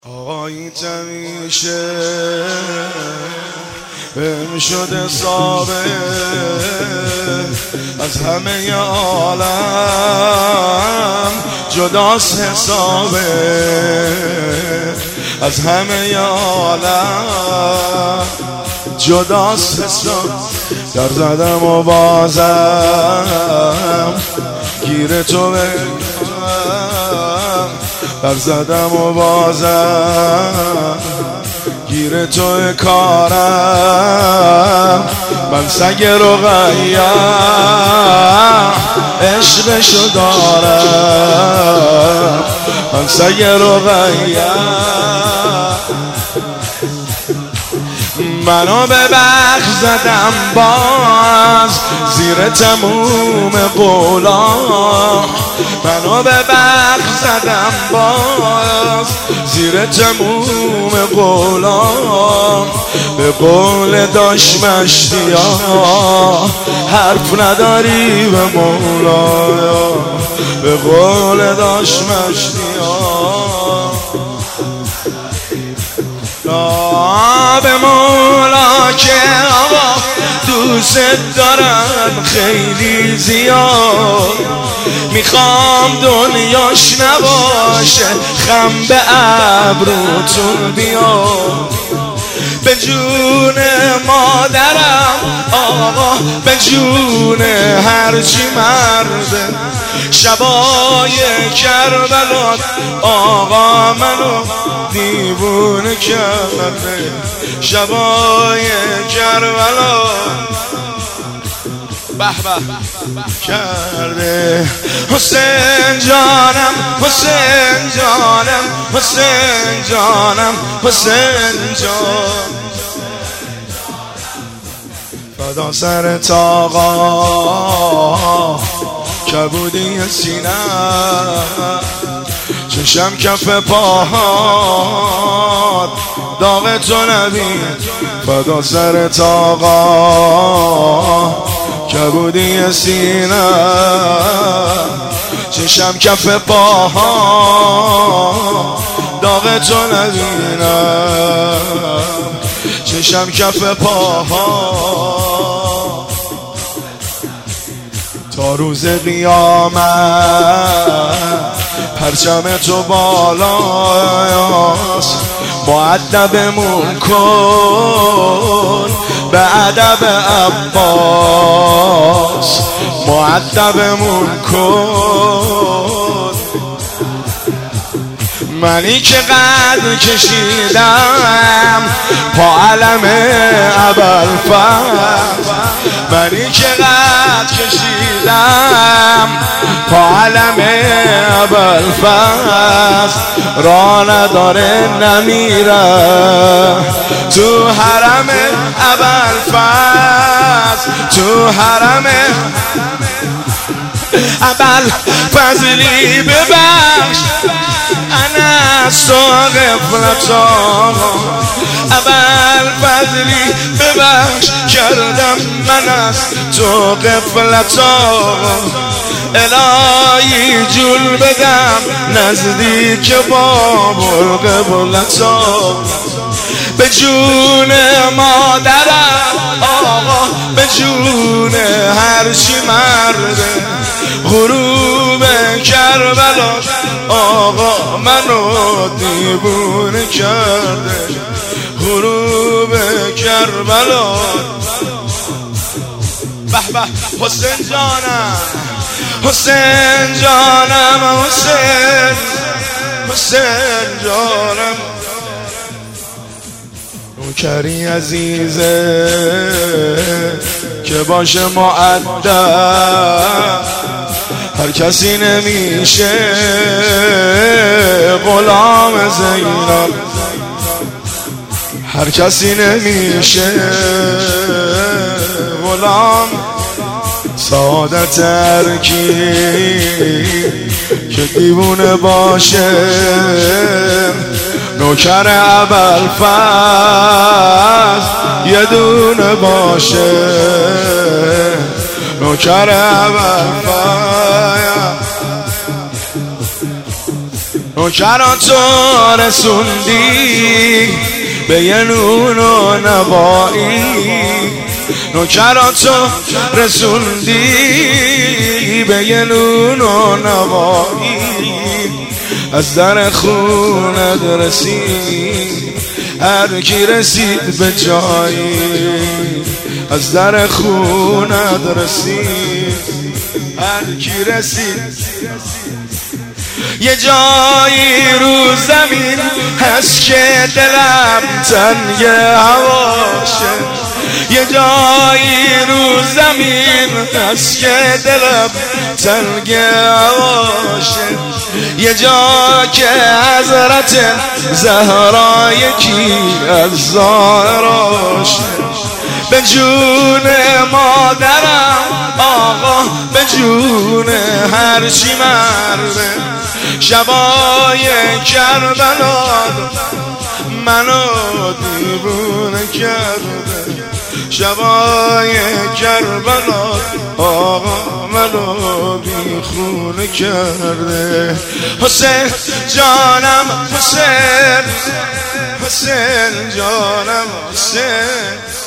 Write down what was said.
آقایی همیشه بهم شده ثابت از همه عالم جداست حسابه، از همه عالم جداست حساب. در زدم و بازم گیر تو بگم، در زدم و بازم گیر تو کارم. من سگ رقیه عشقشو دارم، من سگ رقیه. منو به بخش زدم باز زیر تموم قولا، منو به بخش زدم باز زیر تموم قولا. به قول داشت مشتیا حرف نداری به مولا، به قول داشت مشتیا به مولا که آقا دوست دارم خیلی زیاد. میخوام دنیاش نباشه خم به ابروتون بیاد. به جون مادرم آقا، به جون هرچی مرده، شبای کربلا آقا منو دیوونه کرده، شبای کربلا به به کرده. حسین جانم، حسین جانم، حسین جانم، حسین جان. فدا سر آقا کبودی سینه، چشم کف پاهات داغ تو نبین. فدا سر آقا کبودی سینه، چشم کف پاهات داغ تو نبینم، چشم کف پاهات. تا روز قیامت پرچم تو بالاست، مؤدبمون کن به ادب عباس، مؤدبمون کن. منی که قد کشیدم پا علم ابوالفضل، منی که قد کشیدم پا علم ابوالفضل. را نداره نمیره تو حرم ابوالفضل، تو حرم ابوالفضلی. ببخش انا سو غفلتا ابوالفضلی، ببخش کردم من از تو غفلتا. الهی جول بدم نزدیک باب القبلتا. به جون مادرم آقا، به جون هرچی مرده، غروب کربلا آقا منو دیوونه کرده، غروب کربلا. به به حسین جانم، حسین جانم، حسین، حسین جانم. نوکری عزیزه که باشه مؤدب، هر کسی نمیشه غلام زینب، هر کسی نمیشه غلام سعادت. هر کی که دیوونه باشه نوکر ابوالفضل یه دونه باشه، نوکر ابوالفضل نوکراتو رسوندی به یه نون و نوایی، نوکراتو رسوندی به یه نون و نوایی، از در خونت رسید هر کی رسید به جایی، از در خونت رسید هر کی رسید. یه جایی رو زمین هست که دلم تنگ هواشه، یه جایی رو زمین هست که دلم تنگ هواشه، یه جا که حضرت زهرا یکی از زاراشه. به جون مادرم آقا، به جون هرچی مرده، شبای کربلا منو دیوونه کرده، شبای کربلا آقا منو بیخونه کرده. حسین جانم حسین، حسین جانم حسین،